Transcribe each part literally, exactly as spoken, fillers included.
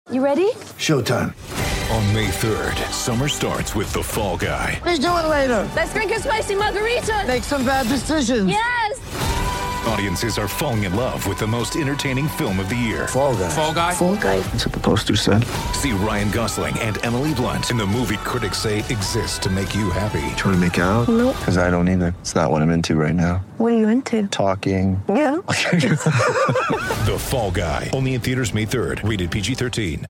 You ready? Showtime. On May third, summer starts with The Fall Guy. Let's do it later. Let's drink a spicy margarita. Make some bad decisions. Yes! Audiences are falling in love with the most entertaining film of the year. Fall Guy. Fall Guy? Fall Guy. That's what the poster said. See Ryan Gosling and Emily Blunt in the movie critics say exists to make you happy. Trying to make it out? Nope. Because I don't either. It's not what I'm into right now. What are you into? Talking. Yeah. The Fall Guy. Only in theaters May third. Rated P G thirteen.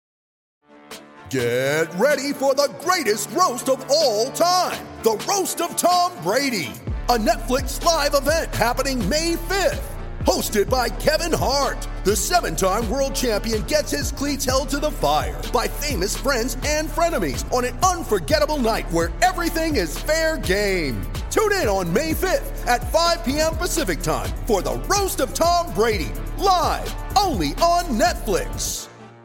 Get ready for the greatest roast of all time. The Roast of Tom Brady. A Netflix live event happening May fifth. Hosted by Kevin Hart. The seven-time world champion gets his cleats held to the fire by famous friends and frenemies on an unforgettable night where everything is fair game. Tune in on May fifth at five p.m. Pacific time for the Roast of Tom Brady. Live only on Netflix.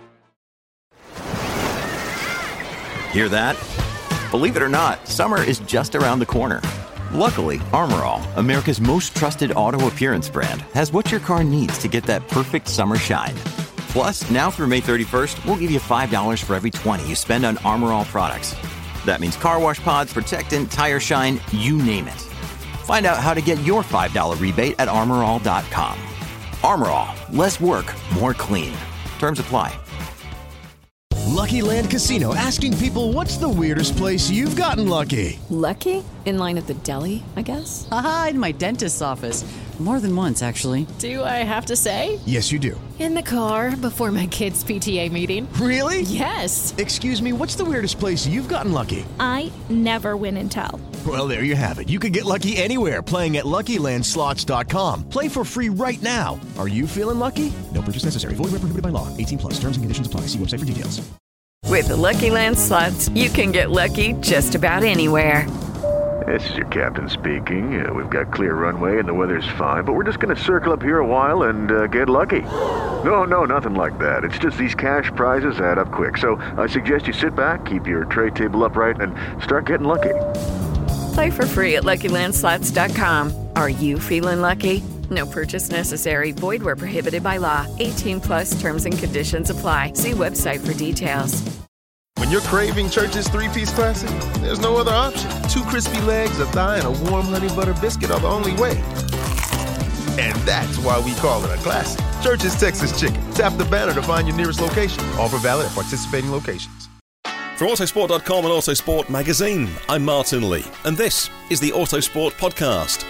Hear that? Believe it or not, summer is just around the corner. Luckily, Armor All, America's most trusted auto appearance brand, has what your car needs to get that perfect summer shine. Plus, now through May thirty-first, we'll give you five dollars for every twenty dollars you spend on Armor All products. That means car wash pods, protectant, tire shine, you name it. Find out how to get your five dollars rebate at armor all dot com. Armor All, less work, more clean. Terms apply. Lucky Land Casino, asking people, what's the weirdest place you've gotten lucky? Lucky? In line at the deli, I guess? Aha, in my dentist's office. More than once, actually. Do I have to say? Yes, you do. In the car before my kids' P T A meeting. Really? Yes. Excuse me, what's the weirdest place you've gotten lucky? I never win and tell. Well, there you have it. You can get lucky anywhere, playing at Lucky Land Slots dot com. Play for free right now. Are you feeling lucky? No purchase necessary. Void where prohibited by law. eighteen plus. Terms and conditions apply. See website for details. With the Lucky Land Slots, you can get lucky just about anywhere. This is your captain speaking. Uh, we've got clear runway and the weather's fine, but we're just going to circle up here a while and uh, get lucky. No, no, nothing like that. It's just these cash prizes add up quick. So I suggest you sit back, keep your tray table upright, and start getting lucky. Play for free at Lucky Land Slots dot com. Are you feeling lucky? No purchase necessary. Void where prohibited by law. eighteen plus terms and conditions apply. See website for details. When you're craving Church's three-piece classic, there's no other option. Two crispy legs, a thigh, and a warm honey butter biscuit are the only way. And that's why we call it a classic. Church's Texas Chicken. Tap the banner to find your nearest location. Offer valid at participating locations. From Autosport dot com and Autosport Magazine, I'm Martin Lee, and this is the Autosport Podcast.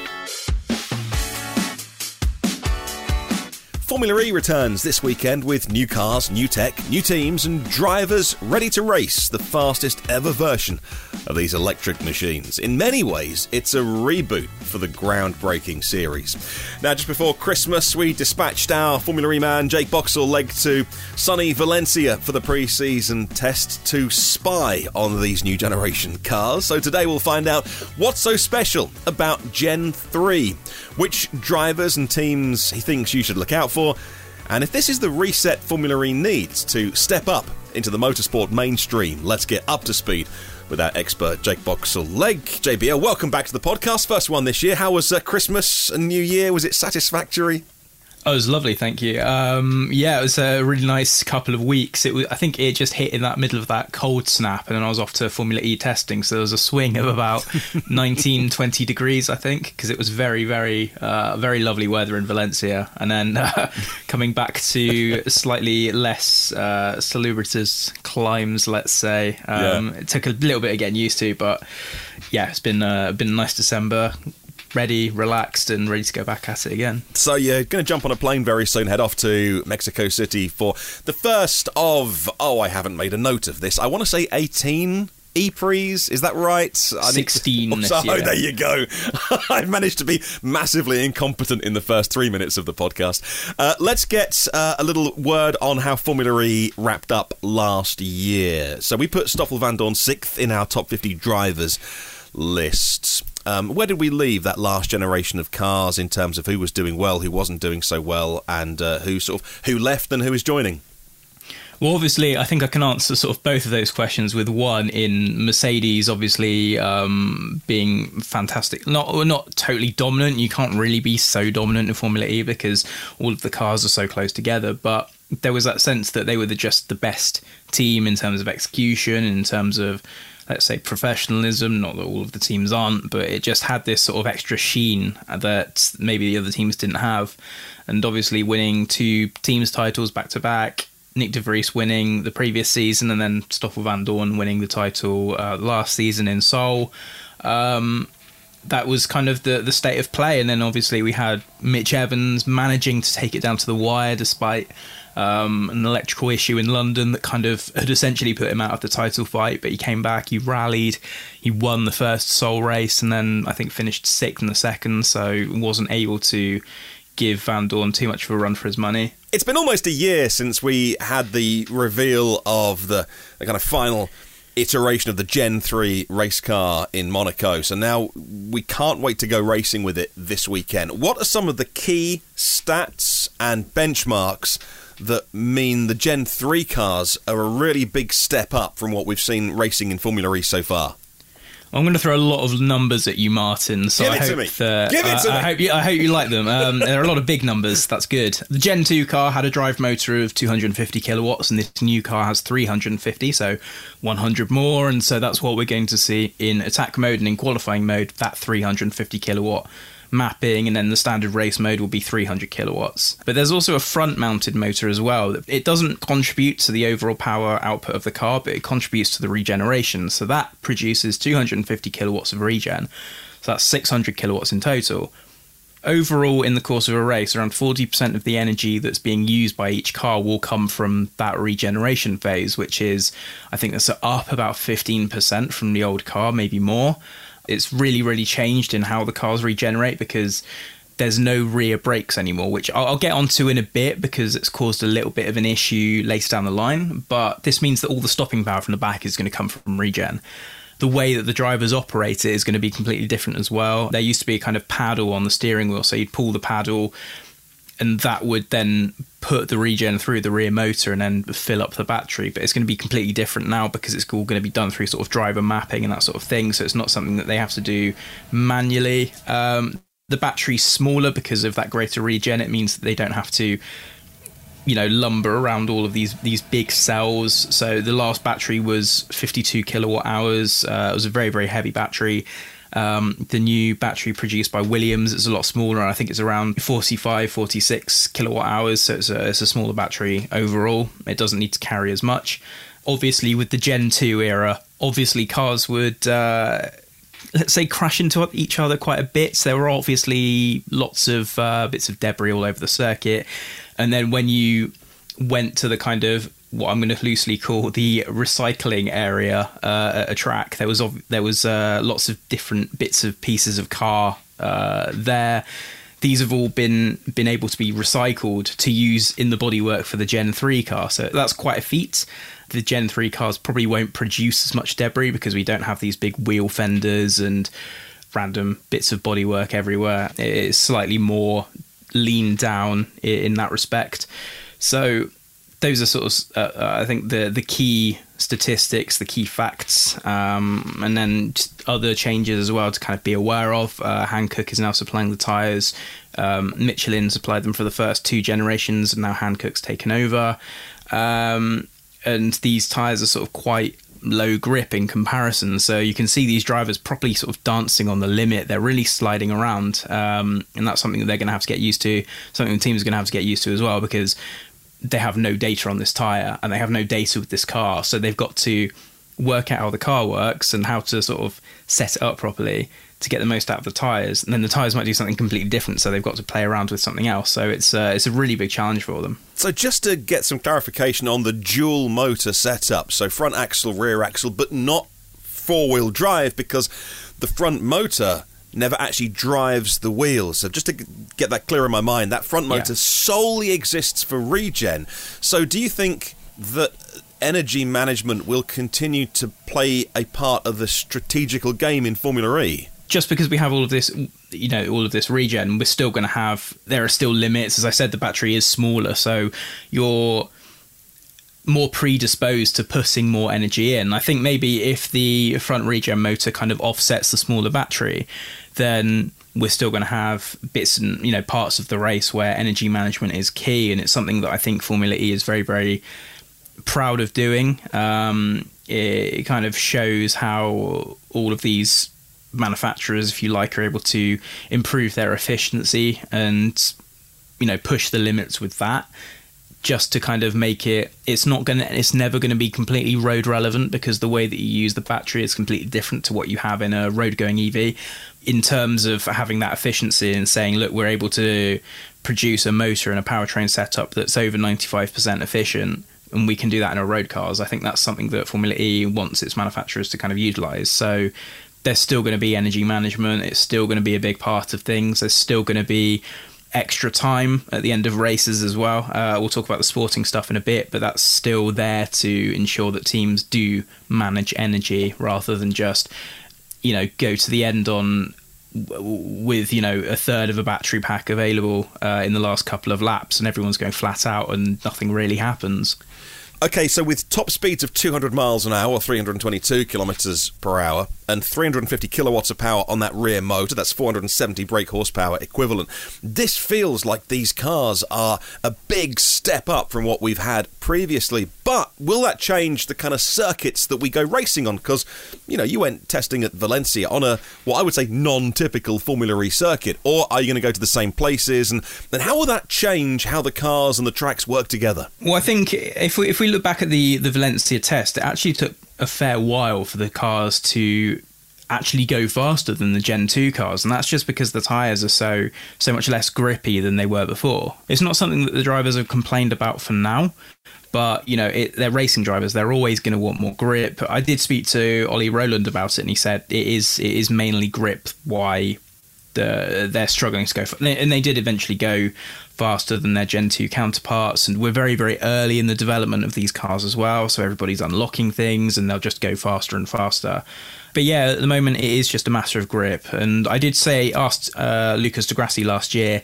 Formula E returns this weekend with new cars, new tech, new teams and drivers ready to race the fastest ever version of these electric machines. In many ways, it's a reboot for the groundbreaking series. Now, just before Christmas, we dispatched our Formula E man Jake Boxall-Legge to sunny Valencia for the pre-season test to spy on these new generation cars. So today we'll find out what's so special about Gen three, which drivers and teams he thinks you should look out for, and if this is the reset Formula E needs to step up into the motorsport mainstream. Let's get up to speed with our expert Jake Boxall-Legge. J B L, welcome back to the podcast. First one this year. How was uh, Christmas and New Year? Was it satisfactory? Oh, it was lovely, thank you. Um, yeah, it was a really nice couple of weeks. It was, I think it just hit in that middle of that cold snap, and then I was off to Formula E testing, so there was a swing of about nineteen, twenty degrees, I think, because it was very, very, uh, very lovely weather in Valencia. And then uh, coming back to slightly less uh, salubrious climbs, let's say. Um, yeah. It took a little bit of getting used to, but yeah, it's been, uh, been a nice December. Ready, relaxed, and ready to go back at it again. So you're going to jump on a plane very soon, head off to Mexico City for the first of, oh, I haven't made a note of this, I want to say eighteen E-Prix, is that right? sixteen to, this oh, year. There you go. I've managed to be massively incompetent in the first three minutes of the podcast. Uh, let's get uh, a little word on how Formula E wrapped up last year. So we put Stoffel Vandoorne sixth in our top fifty drivers lists. Um, where did we leave that last generation of cars in terms of who was doing well, who wasn't doing so well, and uh, who sort of who left and who is joining? Well, obviously, I think I can answer sort of both of those questions with one in Mercedes, obviously um, being fantastic. Not not totally dominant. You can't really be so dominant in Formula E because all of the cars are so close together. But there was that sense that they were the, just the best team in terms of execution, in terms of, let's say, professionalism. Not that all of the teams aren't, but it just had this sort of extra sheen that maybe the other teams didn't have. And obviously winning two teams titles back to back, Nick de Vries winning the previous season and then Stoffel Vandoorne winning the title uh, last season in Seoul. Um, that was kind of the, the state of play. And then obviously we had Mitch Evans managing to take it down to the wire despite um, an electrical issue in London that kind of had essentially put him out of the title fight. But he came back, he rallied, he won the first Seoul race and then I think finished sixth in the second. So wasn't able to give Vandoorne too much of a run for his money. It's been almost a year since we had the reveal of the, the kind of final iteration of the Gen three race car in Monaco. So now we can't wait to go racing with it this weekend. What are some of the key stats and benchmarks that mean the Gen three cars are a really big step up from what we've seen racing in Formula E so far? I'm going to throw a lot of numbers at you, Martin. So Give I it to hope me. that Give it to uh, I me. hope you, I hope you like them. Um, there are a lot of big numbers. That's good. The Gen two car had a drive motor of two hundred fifty kilowatts, and this new car has three hundred fifty, so one hundred more. And so that's what we're going to see in attack mode and in qualifying mode. That three hundred fifty kilowatt mapping, and then the standard race mode will be three hundred kilowatts. But there's also a front mounted motor as well. It doesn't contribute to the overall power output of the car, but it contributes to the regeneration. So that produces two hundred fifty kilowatts of regen. So that's six hundred kilowatts in total. Overall, in the course of a race, around forty percent of the energy that's being used by each car will come from that regeneration phase, which is, I think that's up about fifteen percent from the old car, maybe more. It's really, really changed in how the cars regenerate because there's no rear brakes anymore, which I'll, I'll get onto in a bit because it's caused a little bit of an issue later down the line. But this means that all the stopping power from the back is going to come from regen. The way that the drivers operate it is going to be completely different as well. There used to be a kind of paddle on the steering wheel, so you'd pull the paddle and that would then put the regen through the rear motor and then fill up the battery. But it's going to be completely different now because it's all going to be done through sort of driver mapping and that sort of thing. So it's not something that they have to do manually. Um, the battery's smaller because of that greater regen. It means that they don't have to, you know, lumber around all of these these big cells. So the last battery was fifty-two kilowatt hours. Uh, it was a very, very heavy battery. Um, the new battery produced by Williams is a lot smaller. I think it's around forty-five, forty-six kilowatt hours. So it's a, it's a smaller battery overall. It doesn't need to carry as much. Obviously, with the Gen two era, obviously cars would, uh, let's say, crash into each other quite a bit. So there were obviously lots of uh, bits of debris all over the circuit. And then when you went to the kind of what I'm going to loosely call the recycling area uh, at a track, there was there was uh, lots of different bits of pieces of car uh, there. These have all been been able to be recycled to use in the bodywork for the Gen three car. So that's quite a feat. The Gen three cars probably won't produce as much debris because we don't have these big wheel fenders and random bits of bodywork everywhere. It's slightly more leaned down in that respect. So those are sort of, uh, I think, the the key statistics, the key facts, um, and then just other changes as well to kind of be aware of. Uh, Hankook is now supplying the tyres. Um, Michelin supplied them for the first two generations, and now Hankook's taken over. Um, and these tyres are sort of quite low grip in comparison, so you can see these drivers properly sort of dancing on the limit. They're really sliding around, um, and that's something that they're going to have to get used to, something the team's going to have to get used to as well, because they have no data on this tyre and they have no data with this car, so they've got to work out how the car works and how to sort of set it up properly to get the most out of the tyres, and then the tyres might do something completely different, so they've got to play around with something else. So it's uh, it's a really big challenge for them. So just to get some clarification on the dual motor setup, so front axle, rear axle, but not four-wheel drive, because the front motor never actually drives the wheels. So just to get that clear in my mind, that front motor yeah. solely exists for regen. So do you think that energy management will continue to play a part of the strategical game in Formula E? Just because we have all of this, you know, all of this regen, we're still going to have, there are still limits. As I said, the battery is smaller, so you're more predisposed to putting more energy in. I think maybe if the front regen motor kind of offsets the smaller battery, then we're still going to have bits and, you know, parts of the race where energy management is key, and it's something that I think Formula E is very, very proud of doing. Um, it, it kind of shows how all of these manufacturers, if you like, are able to improve their efficiency and, you know, push the limits with that, just to kind of make it, it's not going to, it's never going to be completely road relevant, because the way that you use the battery is completely different to what you have in a road going E V, in terms of having that efficiency and saying, look, we're able to produce a motor and a powertrain setup that's over ninety-five percent efficient, and we can do that in our road cars. I think that's something that Formula E wants its manufacturers to kind of utilize. So there's still going to be energy management. It's still going to be a big part of things. There's still going to be extra time at the end of races as well. Uh, we'll talk about the sporting stuff in a bit, but that's still there to ensure that teams do manage energy rather than just, you know, go to the end on with, you know, a third of a battery pack available uh, in the last couple of laps, and everyone's going flat out and nothing really happens. Okay, so with top speeds of two hundred miles an hour, three hundred twenty-two kilometres per hour, and three hundred fifty kilowatts of power on that rear motor, that's four hundred seventy brake horsepower equivalent, this feels like these cars are a big step up from what we've had previously. But will that change the kind of circuits that we go racing on? Because, you know, you went testing at Valencia on a, what I would say, non-typical Formula E circuit, or are you going to go to the same places? And then how will that change how the cars and the tracks work together? Well, I think if we, if we look back at the, the Valencia test, it actually took a fair while for the cars to actually go faster than the Gen two cars, and that's just because the tyres are so so much less grippy than they were before. It's not something that the drivers have complained about for now, but, you know, it, they're racing drivers. They're always going to want more grip. I did speak to Ollie Rowland about it, and he said it is it is mainly grip why the, they're struggling to go for, and they did eventually go faster than their Gen two counterparts, and we're very, very early in the development of these cars as well, so everybody's unlocking things and they'll just go faster and faster. But yeah, at the moment it is just a matter of grip. And I did say, asked uh, Lucas Di Grassi last year,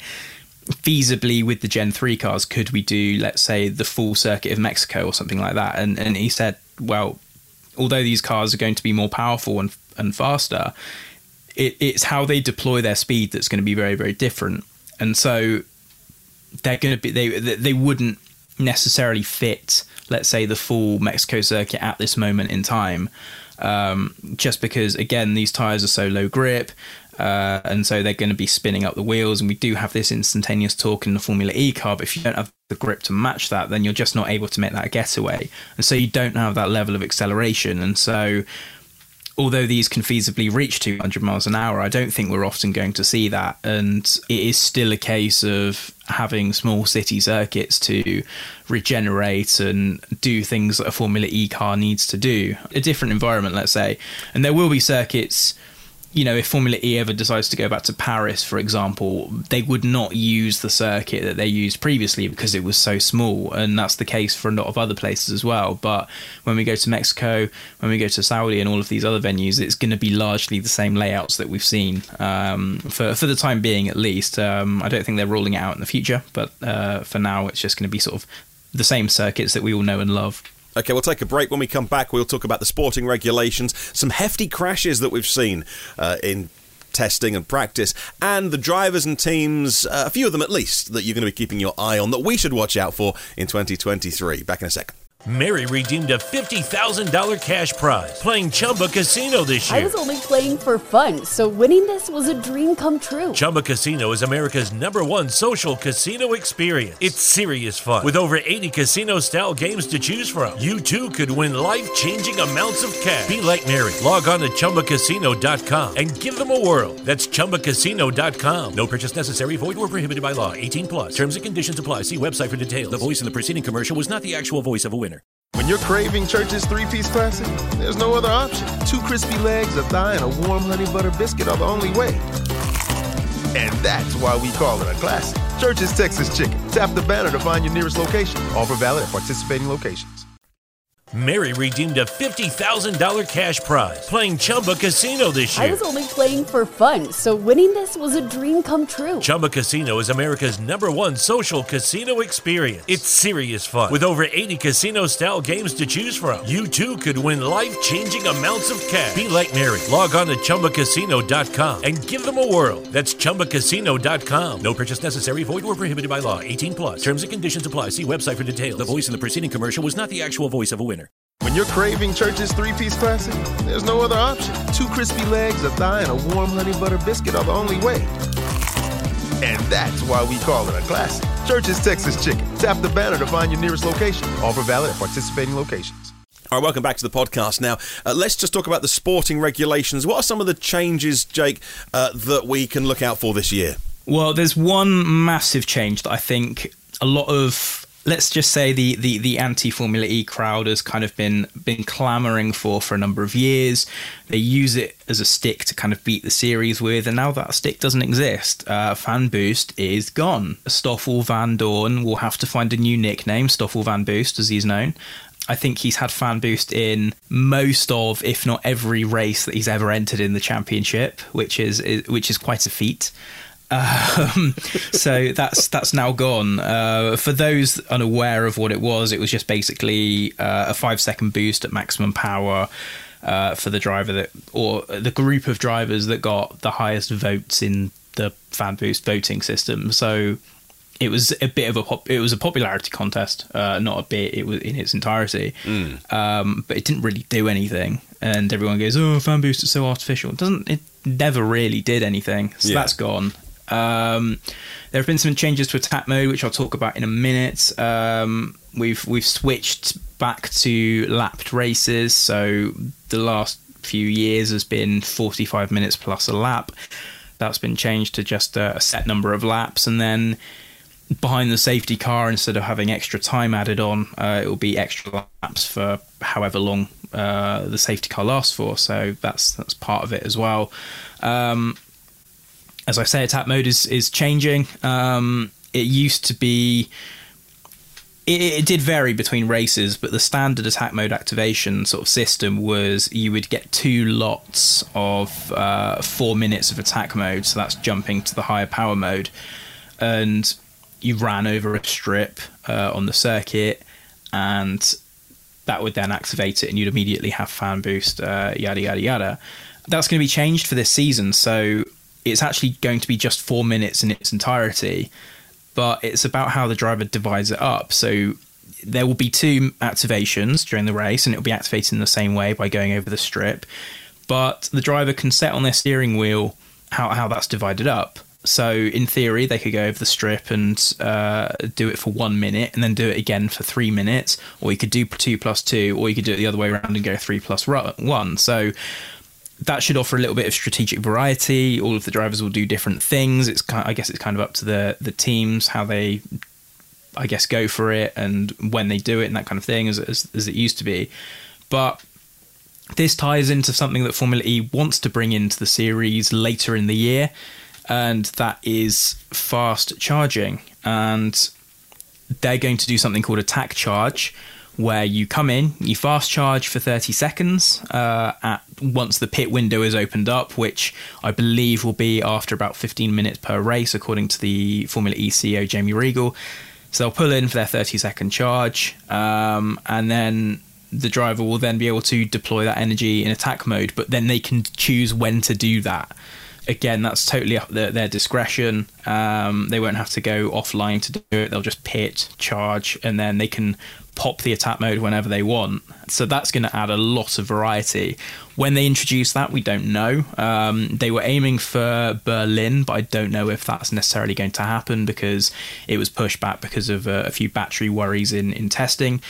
feasibly with the Gen three cars, could we do, let's say, the full circuit of Mexico or something like that? And and he said, well, although these cars are going to be more powerful and and faster, it, it's how they deploy their speed that's going to be very, very different. And so they're going to be, they they wouldn't necessarily fit, let's say, the full Mexico circuit at this moment in time, um, just because, again, these tyres are so low grip, uh, and so they're going to be spinning up the wheels, and we do have this instantaneous torque in the Formula E car, but if you don't have the grip to match that, then you're just not able to make that getaway, and so you don't have that level of acceleration. And so although these can feasibly reach two hundred miles an hour, I don't think we're often going to see that. And it is still a case of having small city circuits to regenerate and do things that a Formula E car needs to do. A different environment, let's say. And there will be circuits, you know, if Formula E ever decides to go back to Paris, for example, they would not use the circuit that they used previously because it was so small, and that's the case for a lot of other places as well. But when we go to Mexico, when we go to Saudi and all of these other venues, it's going to be largely the same layouts that we've seen, um, for, for the time being at least. Um, I don't think they're ruling it out in the future, but uh, for now it's just going to be sort of the same circuits that we all know and love. Okay, we'll take a break. When we come back, we'll talk about the sporting regulations, some hefty crashes that we've seen uh, in testing and practice, and the drivers and teams, uh, a few of them at least, that you're going to be keeping your eye on, that we should watch out for in twenty twenty-three. Back in a second. Mary redeemed a fifty thousand dollars cash prize playing Chumba Casino this year. I was only playing for fun, so winning this was a dream come true. Chumba Casino is America's number one social casino experience. It's serious fun. With over eighty casino-style games to choose from, you too could win life-changing amounts of cash. Be like Mary. Log on to Chumba Casino dot com and give them a whirl. That's Chumba Casino dot com. No purchase necessary. Void where prohibited by law. eighteen plus. Terms and conditions apply. See website for details. The voice in the preceding commercial was not the actual voice of a winner. When you're craving Church's three-piece classic, there's no other option. Two crispy legs, a thigh, and a warm honey butter biscuit are the only way. And that's why we call it a classic. Church's Texas Chicken. Tap the banner to find your nearest location. Offer valid at participating locations. Mary redeemed a fifty thousand dollars cash prize playing Chumba Casino this year. I was only playing for fun, so winning this was a dream come true. Chumba Casino is America's number one social casino experience. It's serious fun. With over eighty casino-style games to choose from, you too could win life-changing amounts of cash. Be like Mary. Log on to Chumba Casino dot com and give them a whirl. That's Chumba Casino dot com. No purchase necessary. Void or prohibited by law. eighteen plus. Terms and conditions apply. See website for details. The voice in the preceding commercial was not the actual voice of a winner. When you're craving Church's three-piece classic, there's no other option. Two crispy legs, a thigh, and a warm honey butter biscuit are the only way. And that's why we call it a classic. Church's Texas Chicken. Tap the banner to find your nearest location. Offer valid at participating locations. All right, welcome back to the podcast. Now, uh, let's just talk about the sporting regulations. What are some of the changes, Jake, uh, that we can look out for this year? Well, there's one massive change that I think a lot of, let's just say the, the, the anti-Formula E crowd has kind of been been clamouring for for a number of years. They use it as a stick to kind of beat the series with, and now that stick doesn't exist. Uh, Fan Boost is gone. Stoffel Van Dorn will have to find a new nickname, Stoffel Van Boost, as he's known. I think he's had Fan Boost in most of, if not every race that he's ever entered in the championship, which is, is which is quite a feat. Um, so that's that's now gone. Uh, for those unaware of what it was, it was just basically uh, a five second boost at maximum power uh, for the driver that, or the group of drivers that got the highest votes in the Fan Boost voting system. So it was a bit of a pop, it was a popularity contest, uh, not a bit. It was in its entirety, mm. um, but it didn't really do anything. And everyone goes, "Oh, Fan Boost is so artificial." It doesn't. It never really did anything. So yeah. That's gone. Um, there have been some changes to attack mode, which I'll talk about in a minute. Um, we've we've switched back to lapped races, so the last few years has been forty-five minutes plus a lap. That's been changed to just a, a set number of laps, and then behind the safety car, instead of having extra time added on, uh, it will be extra laps for however long uh, the safety car lasts for. So that's that's part of it as well. Um, As I say, attack mode is, is changing. Um, it used to be... It, it did vary between races, but the standard attack mode activation sort of system was you would get two lots of uh, four minutes of attack mode, so that's jumping to the higher power mode. And you ran over a strip uh, on the circuit, and that would then activate it, and you'd immediately have fan boost, uh, yada, yada, yada. That's going to be changed for this season, so... It's actually going to be just four minutes in its entirety, but it's about how the driver divides it up. So there will be two activations during the race, and it will be activated in the same way by going over the strip. But the driver can set on their steering wheel how, how that's divided up. So in theory, they could go over the strip and uh, do it for one minute and then do it again for three minutes, or you could do two plus two, or you could do it the other way around and go three plus one. So that should offer a little bit of strategic variety. All of the drivers will do different things. It's kind of, I guess it's kind of up to the the teams how they, I guess, go for it and when they do it and that kind of thing, as as, as it used to be. But this ties into something that Formula E wants to bring into the series later in the year, and that is fast charging. And they're going to do something called attack charge, where you come in, you fast charge for thirty seconds uh, at once the pit window is opened up, which I believe will be after about fifteen minutes per race, according to the Formula E C E O, Jamie Regal. So they'll pull in for their thirty second charge, um, and then the driver will then be able to deploy that energy in attack mode, but then they can choose when to do that. Again, that's totally up their, their discretion. Um, they won't have to go offline to do it. They'll just pit, charge, and then they can pop the attack mode whenever they want. So that's going to add a lot of variety. When they introduce that, we don't know. Um, they were aiming for Berlin, but I don't know if that's necessarily going to happen because it was pushed back because of uh, a few battery worries in, in testing.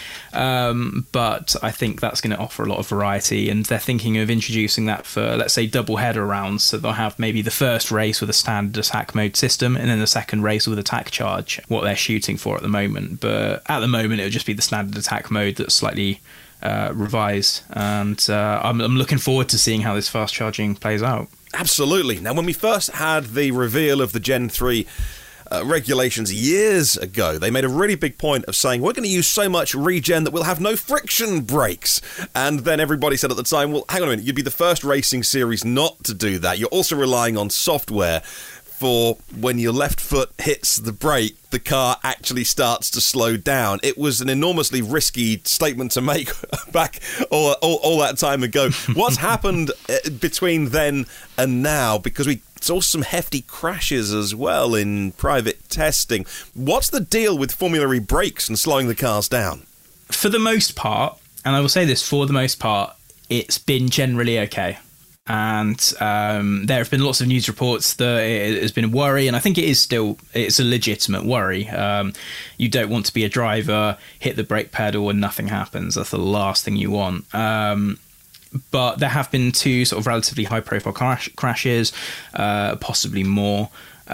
Um, but I think that's going to offer a lot of variety, and they're thinking of introducing that for, let's say, double header rounds. So they'll have maybe the first race with a standard attack mode system and then the second race with attack charge, what they're shooting for at the moment. But at the moment, it would just be the standard attack mode that's slightly Uh, revised, and uh, I'm, I'm looking forward to seeing how this fast charging plays out. Absolutely. Now, when we first had the reveal of the Gen three uh, regulations years ago, they made a really big point of saying, we're going to use so much regen that we'll have no friction brakes. And then everybody said at the time, well, hang on a minute, you'd be the first racing series not to do that. You're also relying on software for when your left foot hits the brake, the car actually starts to slow down. It was an enormously risky statement to make back all, all, all that time ago. What's happened between then and now? Because we saw some hefty crashes as well in private testing. What's the deal with Formula E brakes and slowing the cars down? For the most part, and I will say this, for the most part, it's been generally okay. And um, there have been lots of news reports that it has been a worry, and I think it is still it's a legitimate worry. Um, you don't want to be a driver, hit the brake pedal, and nothing happens. That's the last thing you want. Um, but there have been two sort of relatively high-profile crash, crashes, uh, possibly more.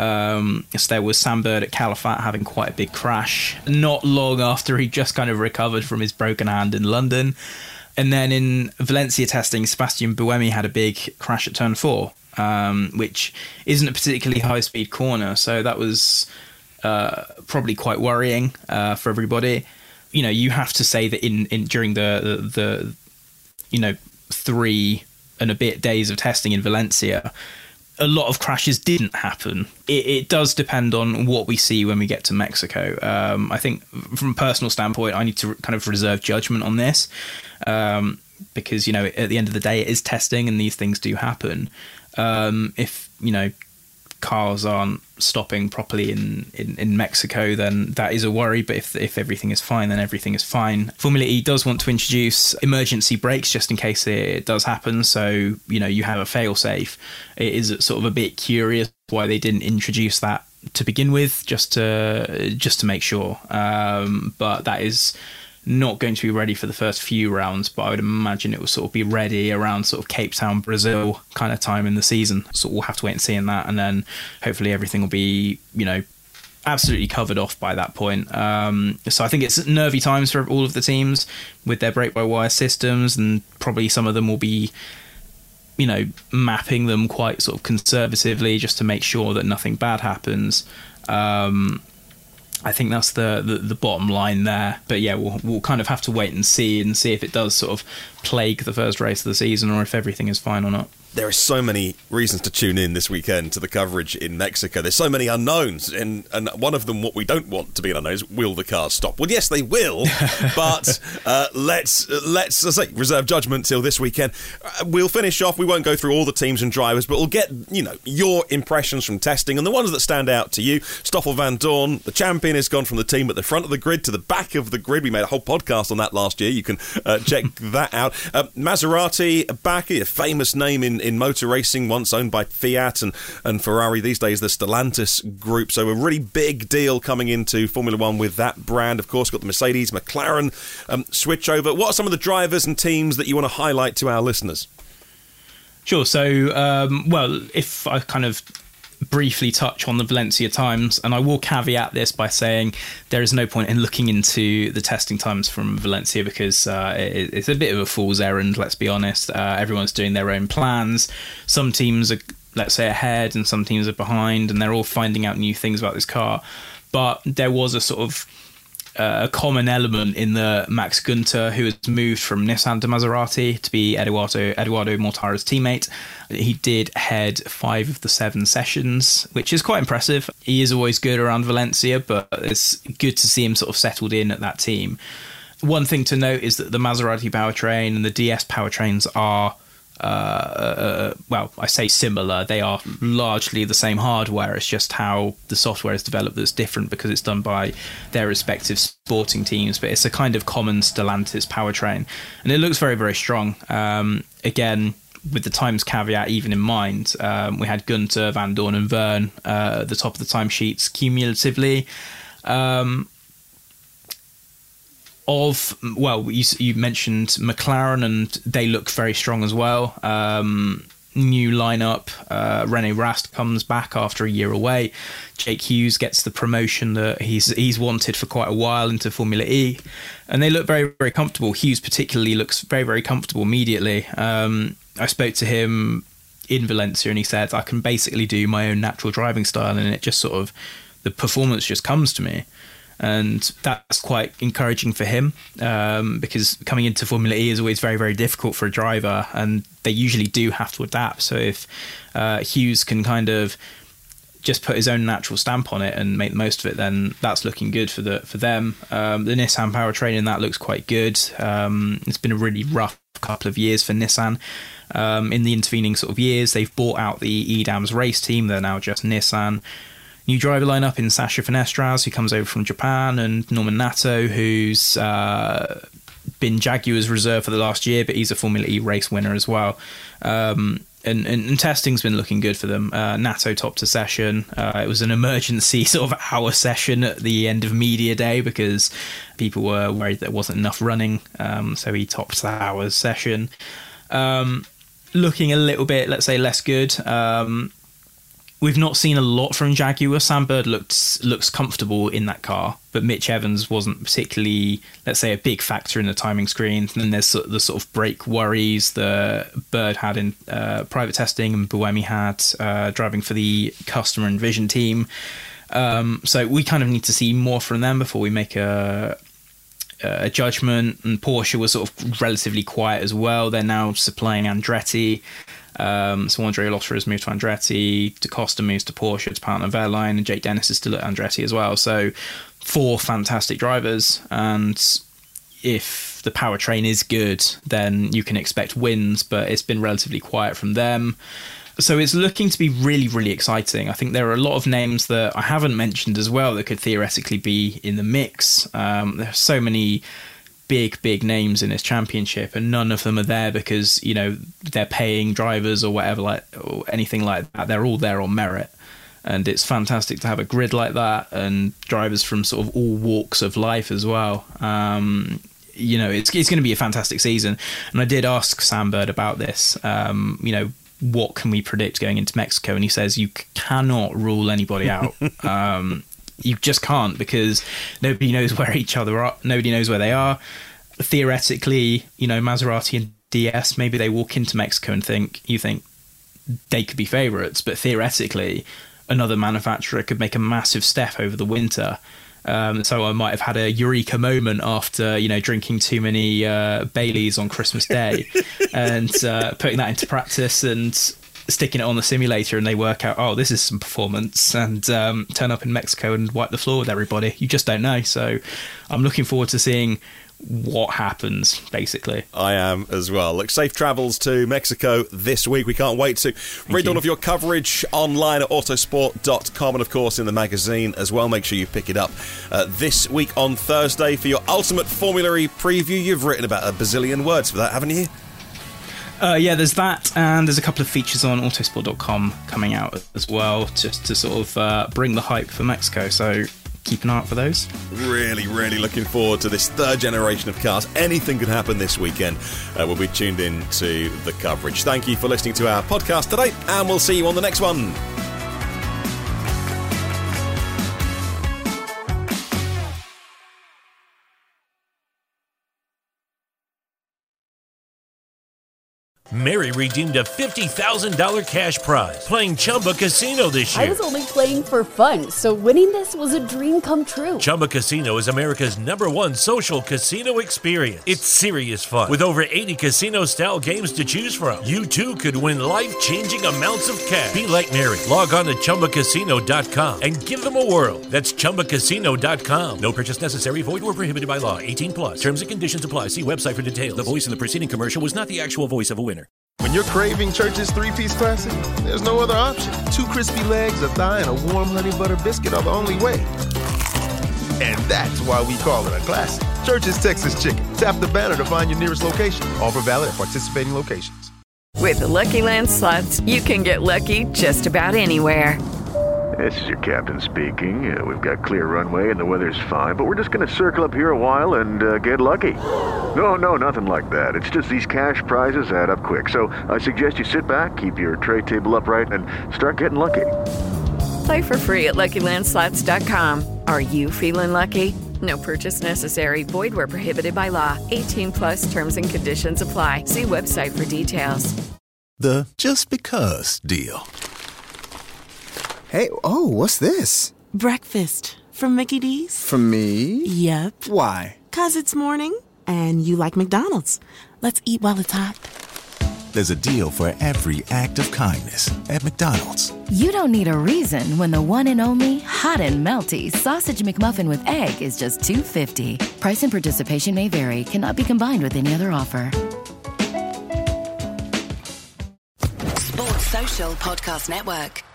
Um, so there was Sam Bird at Califat having quite a big crash, not long after he just kind of recovered from his broken hand in London. And then in Valencia testing, Sebastian Buemi had a big crash at turn four, um, which isn't a particularly high-speed corner. So that was uh, probably quite worrying uh, for everybody. You know, you have to say that in, in during the, the, the, you know, three and a bit days of testing in Valencia, a lot of crashes didn't happen. It, it does depend on what we see when we get to Mexico. Um, I think from a personal standpoint, I need to kind of reserve judgment on this. Um, because, you know, at the end of the day, it is testing and these things do happen. Um, if, you know, cars aren't stopping properly in, in, in Mexico, then that is a worry. But if if everything is fine, then everything is fine. Formula E does want to introduce emergency brakes just in case it does happen. So, you know, you have a fail-safe. It is sort of a bit curious why they didn't introduce that to begin with, just to, just to make sure. Um, but that is not going to be ready for the first few rounds, but I would imagine it will sort of be ready around sort of Cape Town, Brazil kind of time in the season. So we'll have to wait and see in that, and then hopefully everything will be, you know, absolutely covered off by that point. Um, so I think it's nervy times for all of the teams with their brake-by-wire systems, and probably some of them will be, you know, mapping them quite sort of conservatively just to make sure that nothing bad happens. Um, I think that's the, the, the bottom line there. But yeah, we'll, we'll kind of have to wait and see and see if it does sort of plague the first race of the season or if everything is fine or not. There are so many reasons to tune in this weekend to the coverage in Mexico. There's so many unknowns, and, and one of them, what we don't want to be an unknown, is will the cars stop? Well, yes, they will, but uh, let's, let's as I say, reserve judgment till this weekend. Uh, we'll finish off. We won't go through all the teams and drivers, but we'll get, you know, your impressions from testing and the ones that stand out to you. Stoffel Vandoorne, the champion, has gone from the team at the front of the grid to the back of the grid. We made a whole podcast on that last year. You can uh, check that out. Uh, Maserati, back, a famous name in in motor racing, once owned by Fiat and, and Ferrari, these days the Stellantis group. So a really big deal coming into Formula One with that brand. Of course, got the Mercedes, McLaren um, switch over. What are some of the drivers and teams that you want to highlight to our listeners? Sure. So, um, well, if I kind of briefly touch on the Valencia times, and I will caveat this by saying there is no point in looking into the testing times from Valencia because uh, it, it's a bit of a fool's errand, let's be honest. Uh, everyone's doing their own plans. Some teams are, let's say, ahead and some teams are behind, and they're all finding out new things about this car. But there was a sort of uh, a common element in the Max Günther, who has moved from Nissan to Maserati to be Eduardo, Eduardo Mortara's teammate. He did head five of the seven sessions, which is quite impressive. He is always good around Valencia, but it's good to see him sort of settled in at that team. One thing to note is that the Maserati powertrain and the D S powertrains are, uh, uh, well, I say similar. They are largely the same hardware. It's just how the software is developed that's different because it's done by their respective sporting teams. But it's a kind of common Stellantis powertrain, and it looks very, very strong. Um, again, with the times caveat even in mind, um, we had Günther, Vandoorne and Verne uh, at the top of the timesheets cumulatively. Um, of, well, you, you mentioned McLaren, and they look very strong as well. Um, new lineup. Uh, René Rast comes back after a year away. Jake Hughes gets the promotion that he's he's wanted for quite a while into Formula E, and they look very, very comfortable. Hughes particularly looks very, very comfortable immediately. Um, I spoke to him in Valencia, and he said, I can basically do my own natural driving style, and it just sort of, the performance just comes to me. And that's quite encouraging for him, um, because coming into Formula E is always very, very difficult for a driver, and they usually do have to adapt. So if uh, Hughes can kind of just put his own natural stamp on it and make the most of it, then that's looking good for the for them. Um, the Nissan powertrain in that looks quite good. Um, it's been a really rough couple of years for Nissan. Um, in the intervening sort of years, they've bought out the E D A M's race team. They're now just Nissan. New driver lineup in Sasha Fenestras, who comes over from Japan, and Norman Nato, who's uh, been Jaguar's reserve for the last year, but he's a Formula E race winner as well. Um, and, and, and testing's been looking good for them. Uh, Nato topped a session. Uh, it was an emergency sort of hour session at the end of media day because people were worried there wasn't enough running. Um, so he topped the hour session. Um, looking a little bit, let's say, less good. Um, We've not seen a lot from Jaguar. Sam Bird looks looks comfortable in that car, but Mitch Evans wasn't particularly, let's say, a big factor in the timing screen. And then there's the sort of brake worries that Bird had in uh, private testing and Buemi had uh, driving for the customer and vision team. Um, so we kind of need to see more from them before we make a a judgment. And Porsche was sort of relatively quiet as well. They're now supplying Andretti. Um, so Andrea Lotterer has moved to Andretti, Da Costa moves to Porsche, to partner of Airline, and Jake Dennis is still at Andretti as well. So four fantastic drivers, and if the powertrain is good, then you can expect wins, but it's been relatively quiet from them. So it's looking to be really, really exciting. I think there are a lot of names that I haven't mentioned as well that could theoretically be in the mix. Um, there are so many big, big names in this championship, and none of them are there because, you know, they're paying drivers or whatever, like, or anything like that. They're all there on merit. And it's fantastic to have a grid like that and drivers from sort of all walks of life as well. Um, you know, it's, it's going to be a fantastic season. And I did ask Sam Bird about this, um, you know, what can we predict going into Mexico? And he says you cannot rule anybody out. um, you just can't, because nobody knows where each other are. Nobody knows where they are. Theoretically, you know, Maserati and D S, maybe they walk into Mexico and think, you think they could be favourites, but theoretically, another manufacturer could make a massive step over the winter. Um, so I might have had a eureka moment after, you know, drinking too many uh, Baileys on Christmas Day and uh, putting that into practice and sticking it on the simulator, and they work out, oh, this is some performance, and um, turn up in Mexico and wipe the floor with everybody. You just don't know. So I'm looking forward to seeing what happens, basically. I am as well. Look, safe travels to Mexico this week. We can't wait to Thank read you. all of your coverage online at autosport dot com, and of course in the magazine as well. Make sure you pick it up uh, this week on Thursday for your ultimate Formula E preview. You've written about a bazillion words for that, haven't you? Uh, yeah, there's that, and there's a couple of features on autosport dot com coming out as well, just to sort of uh, bring the hype for Mexico. So keep an eye out for those. Really, really looking forward to this third generation of cars. Anything could happen this weekend. Uh, we'll be tuned in to the coverage. Thank you for listening to our podcast today, and we'll see you on the next one. Mary redeemed a fifty thousand dollars cash prize playing Chumba Casino this year. I was only playing for fun, so winning this was a dream come true. Chumba Casino is America's number one social casino experience. It's serious fun. With over eighty casino-style games to choose from, you too could win life-changing amounts of cash. Be like Mary. Log on to Chumba Casino dot com and give them a whirl. That's Chumba Casino dot com. No purchase necessary. Void or prohibited by law. eighteen plus. Terms and conditions apply. See website for details. The voice in the preceding commercial was not the actual voice of a winner. When you're craving Church's three-piece classic, there's no other option. Two crispy legs, a thigh, and a warm honey butter biscuit are the only way. And that's why we call it a classic. Church's Texas Chicken. Tap the banner to find your nearest location. Offer valid at participating locations. With the Lucky Land Slots, you can get lucky just about anywhere. This is your captain speaking. Uh, we've got clear runway and the weather's fine, but we're just going to circle up here a while and uh, get lucky. No, no, nothing like that. It's just these cash prizes add up quick. So I suggest you sit back, keep your tray table upright, and start getting lucky. Play for free at Lucky Land Slots dot com. Are you feeling lucky? No purchase necessary. Void where prohibited by law. eighteen plus terms and conditions apply. See website for details. The just because deal. Hey, oh, what's this? Breakfast from Mickey D's. From me? Yep. Why? 'Cause it's morning and you like McDonald's. Let's eat while it's hot. There's a deal for every act of kindness at McDonald's. You don't need a reason when the one and only hot and melty Sausage McMuffin with egg is just two fifty. Price and participation may vary. Cannot be combined with any other offer. Sports Social Podcast Network.